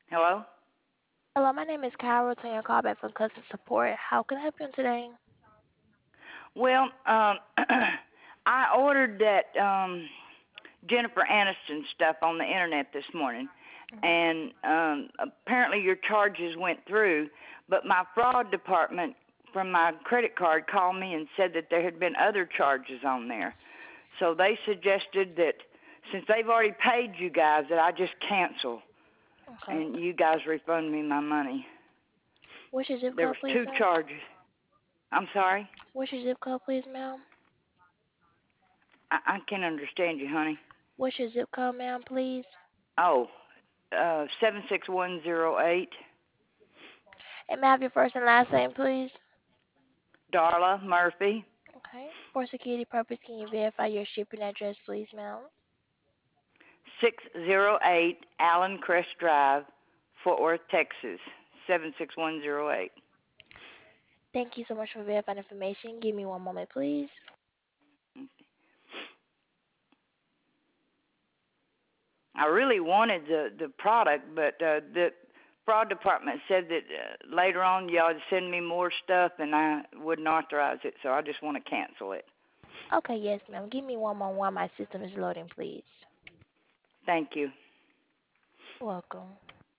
Hello? Hello, my name is Carol. Returning your call back from customer support. How can I help you today? Well, I ordered that Jennifer Aniston stuff on the internet this morning, and apparently your charges went through, but my fraud department from my credit card called me and said that there had been other charges on there. So they suggested that since they've already paid you guys, that I just cancel Okay. and you guys refund me my money. What's your zip There code, was please, two ma'am? charges. I'm sorry? What's your zip code, please, ma'am? I can't understand you, honey. What's your zip code, ma'am, please? Oh, 76108. And may I have your first and last name, please? Darla Murphy. Okay. For security purpose, can you verify your shipping address, please, ma'am? 608 Allen Crest Drive, Fort Worth, Texas. 76108. Thank you so much for verifying information. Give me one moment, please. I really wanted the product, but the fraud department said that later on y'all would send me more stuff and I wouldn't authorize it, so I just want to cancel it. Okay, yes, ma'am. Give me one moment while my system is loading, please. Thank you. Welcome.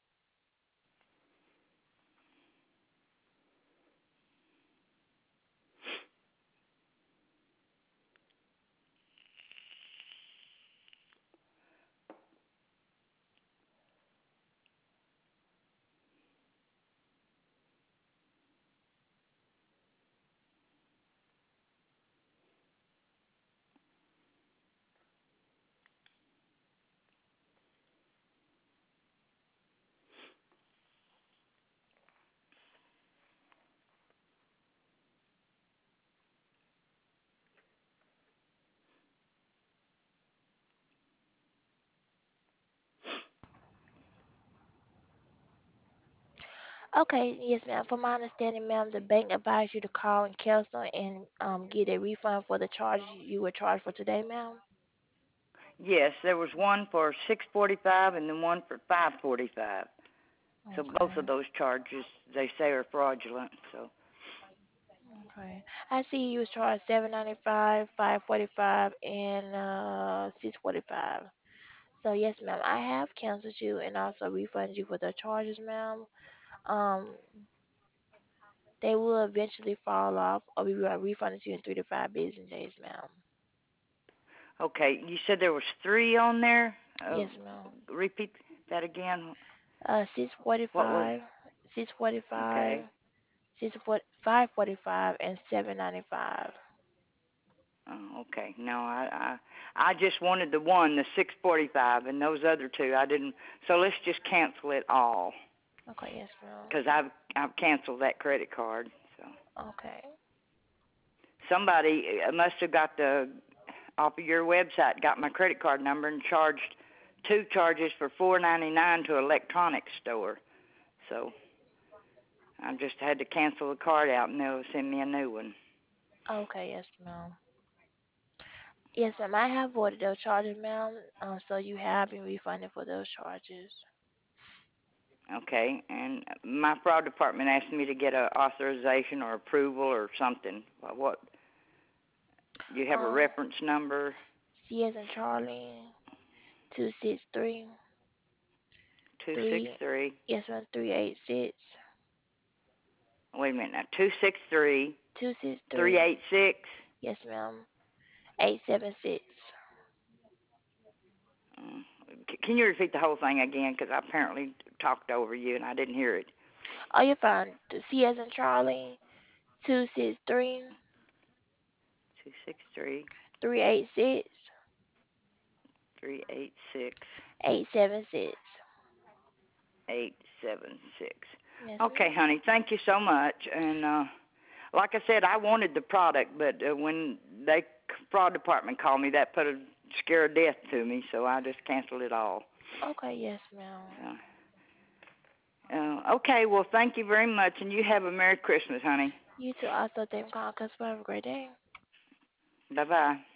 Okay, yes, ma'am. From my understanding, ma'am, the bank advised you to call and cancel and get a refund for the charge you were charged for today, ma'am. Yes, there was one for 645 and then one for 545. So both Okay. of those charges they say are fraudulent. So Okay. I see you was charged $7.95, $5.45, and $6.45. So yes, ma'am, I have canceled you and also refunded you for the charges, ma'am. Um, they will eventually fall off, or we will refund it to you in 3 to 5 business days, ma'am. okay, you said there was three on there. Yes, ma'am. Repeat that again. Six What was? forty-five, 6:45, Okay. 5:45, and 7:95. Oh, okay. No, I just wanted the one, the 645, and those other two I didn't. So let's just cancel it all Okay, yes, ma'am. because I've canceled that credit card. So Okay. somebody must have got the off of your website, got my credit card number and charged two charges for $4.99 to an electronics store. So I just had to cancel the card out and they'll send me a new one. Okay, yes, ma'am. Yes, ma'am. I have voided those charges, ma'am. So you have been refunded for those charges. Okay, and my fraud department asked me to get a authorization or approval or something. What? You have a Um, reference number? C as in Charlie, 263 3. 263. Yes, ma'am. 386 Wait a minute now. 263 263. 386. Yes, ma'am. 876. Mm. Can you repeat the whole thing again? Because I apparently talked over you and I didn't hear it. Oh, you're fine. C as in Charlie, 263 263 386 386 876. 876. Yes, Okay, ma'am. honey. Thank you so much. And like I said, I wanted the product, but when they fraud department called me, that put a scare of death to me. So I just canceled it all. Okay, yes, ma'am. Okay, well, thank you very much, and you have a Merry Christmas, honey. You too also, thank God, customer. Have a great day. Bye-bye.